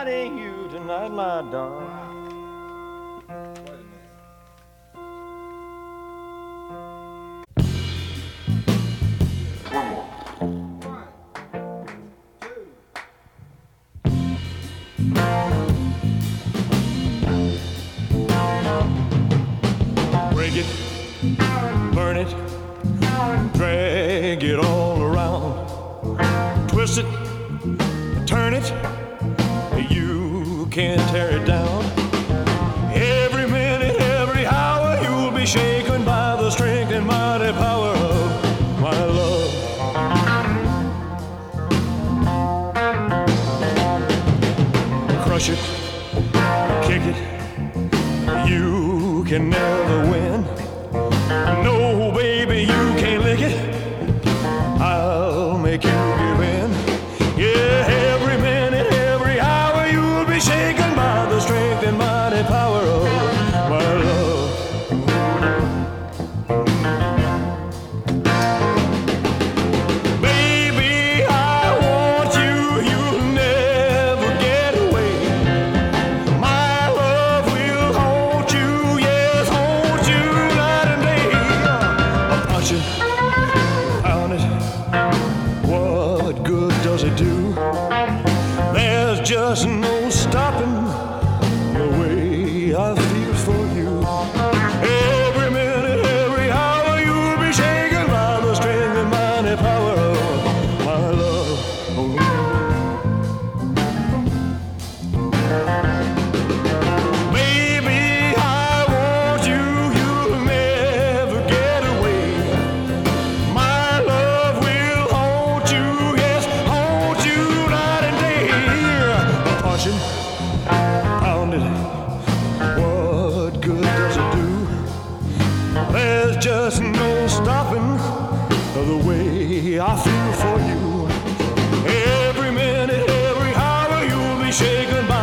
finding you tonight, my darling. Break it, burn it, drag it all around, twist it, turn it, you can't tear it down. Every minute, every hour, you'll be shaken by the strength and mighty power of my love. Crush it, kick it, you can never win. No, baby, you can't lick it. I'll make you give in. Yeah, every minute, every hour, you'll be shaken by the strength and mighty power of my love. Baby, I want you, you'll never get away. My love will haunt you, yes, haunt you night and day. I'll punch it, pound it, what good does it do? There's just no stopping the way I feel for you. Every minute, every hour, you'll be shaken by the strength and mighty power of my love. Baby, I want you, you'll never get away. My love will haunt you, yes, haunt you night and day. Punching, pounding, what good does it do? There's just no stopping the way I feel for you. Every minute, every hour, you'll be shaken by